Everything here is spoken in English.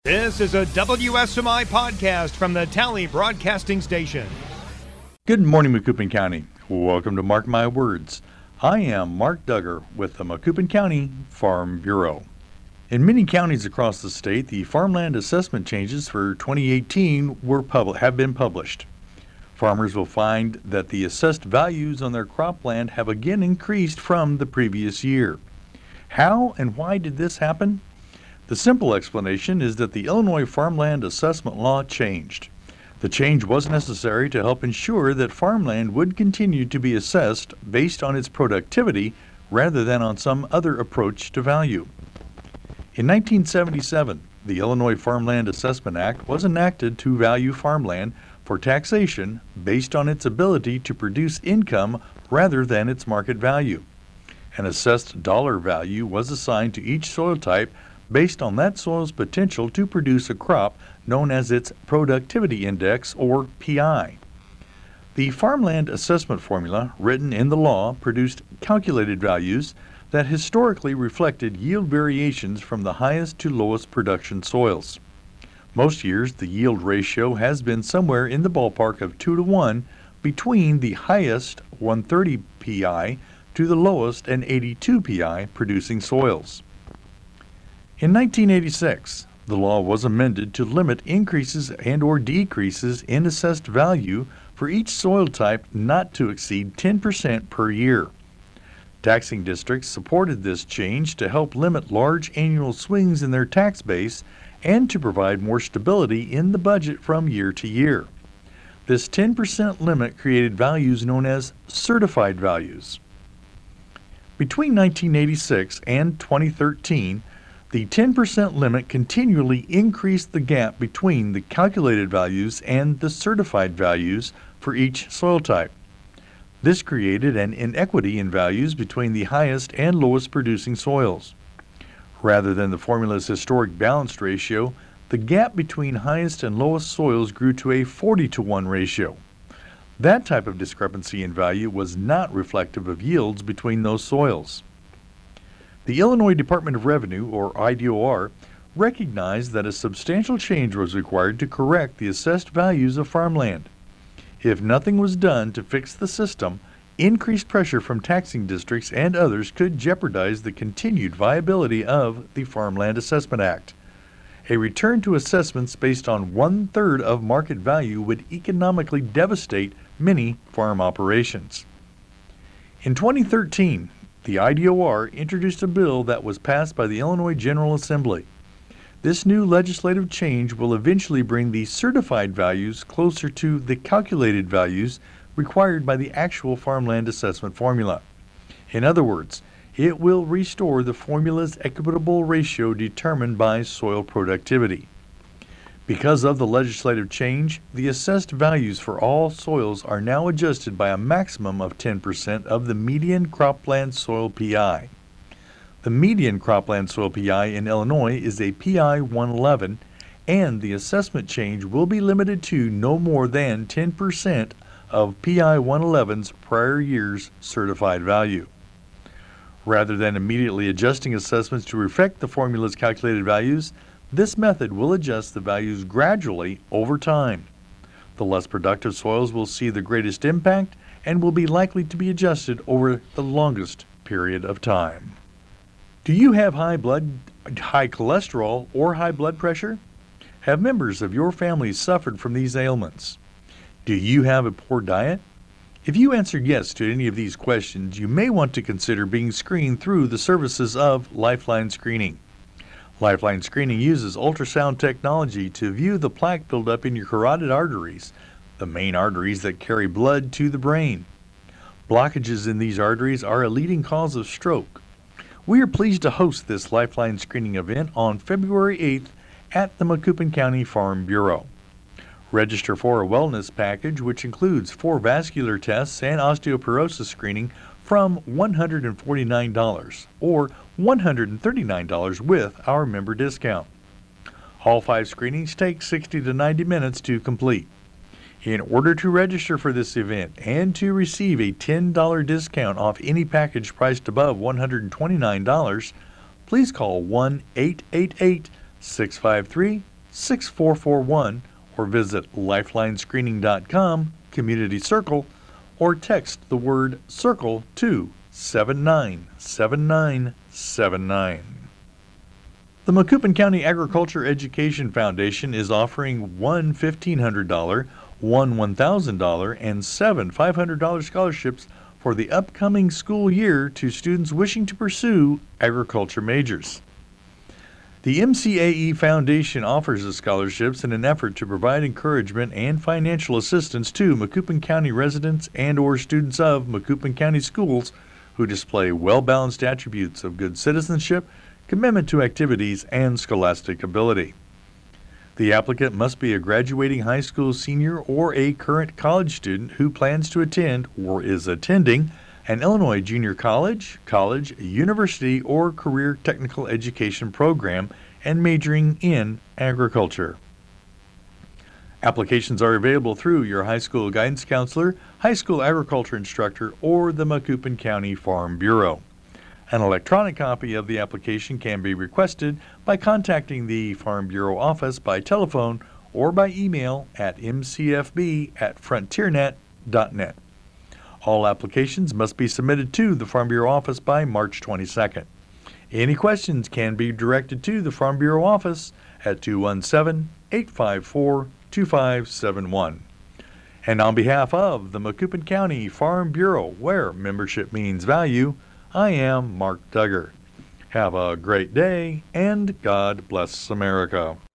This is a WSMI podcast from the Tally Broadcasting Station. Good morning, Macoupin County. Welcome to Mark My Words. I am Mark Duggar with the Macoupin County Farm Bureau. In many counties across the state, the farmland assessment changes for 2018 have been published. Farmers will find that the assessed values on their cropland have again increased from the previous year. How and why did this happen? The simple explanation is that the Illinois Farmland Assessment Law changed. The change was necessary to help ensure that farmland would continue to be assessed based on its productivity rather than on some other approach to value. In 1977, the Illinois Farmland Assessment Act was enacted to value farmland for taxation based on its ability to produce income rather than its market value. An assessed dollar value was assigned to each soil type based on that soil's potential to produce a crop known as its Productivity Index, or PI. The farmland assessment formula written in the law produced calculated values that historically reflected yield variations from the highest to lowest production soils. Most years, the yield ratio has been somewhere in the ballpark of 2-to-1 between the highest 130 PI to the lowest and 82 PI producing soils. In 1986, the law was amended to limit increases and/or decreases in assessed value for each soil type not to exceed 10% per year. Taxing districts supported this change to help limit large annual swings in their tax base and to provide more stability in the budget from year to year. This 10% limit created values known as certified values. Between 1986 and 2013, the 10% limit continually increased the gap between the calculated values and the certified values for each soil type. This created an inequity in values between the highest and lowest producing soils. Rather than the formula's historic balanced ratio, the gap between highest and lowest soils grew to a 40-to-1 ratio. That type of discrepancy in value was not reflective of yields between those soils. The Illinois Department of Revenue, or IDOR, recognized that a substantial change was required to correct the assessed values of farmland. If nothing was done to fix the system, increased pressure from taxing districts and others could jeopardize the continued viability of the Farmland Assessment Act. A return to assessments based on 1/3 of market value would economically devastate many farm operations. In 2013, the IDOR introduced a bill that was passed by the Illinois General Assembly. This new legislative change will eventually bring the certified values closer to the calculated values required by the actual farmland assessment formula. In other words, it will restore the formula's equitable ratio determined by soil productivity. Because of the legislative change, the assessed values for all soils are now adjusted by a maximum of 10% of the median cropland soil PI. The median cropland soil PI in Illinois is a PI 111, and the assessment change will be limited to no more than 10% of PI 111's prior year's certified value. Rather than immediately adjusting assessments to reflect the formula's calculated values, this method will adjust the values gradually over time. The less productive soils will see the greatest impact and will be likely to be adjusted over the longest period of time. Do you have high cholesterol, or high blood pressure? Have members of your family suffered from these ailments? Do you have a poor diet? If you answered yes to any of these questions, you may want to consider being screened through the services of Lifeline Screening. Lifeline Screening uses ultrasound technology to view the plaque buildup in your carotid arteries, the main arteries that carry blood to the brain. Blockages in these arteries are a leading cause of stroke. We are pleased to host this Lifeline Screening event on February 8th at the Macoupin County Farm Bureau. Register for a wellness package which includes 4 vascular tests and osteoporosis screening from $149 or $139 with our member discount. All 5 screenings take 60 to 90 minutes to complete. In order to register for this event and to receive a $10 discount off any package priced above $129, please call 1-888-653 888-858-6441 or visit lifelinescreening.com, Community Circle, or text the word CIRCLE to 797979. The Macoupin County Agriculture Education Foundation is offering one $1,500, one $1,000, and seven $500 scholarships for the upcoming school year to students wishing to pursue agriculture majors. The MCAE Foundation offers the scholarships in an effort to provide encouragement and financial assistance to Macoupin County residents and/or students of Macoupin County schools who display well-balanced attributes of good citizenship, commitment to activities, and scholastic ability. The applicant must be a graduating high school senior or a current college student who plans to attend or is attending an Illinois junior college, university, or career technical education program and majoring in agriculture. Applications are available through your high school guidance counselor, high school agriculture instructor, or the Macoupin County Farm Bureau. An electronic copy of the application can be requested by contacting the Farm Bureau office by telephone or by email at mcfb@frontiernet.net. All applications must be submitted to the Farm Bureau office by March 22nd. Any questions can be directed to the Farm Bureau office at 217-854-2571. And on behalf of the Macoupin County Farm Bureau, where membership means value, I am Mark Duggar. Have a great day, and God bless America.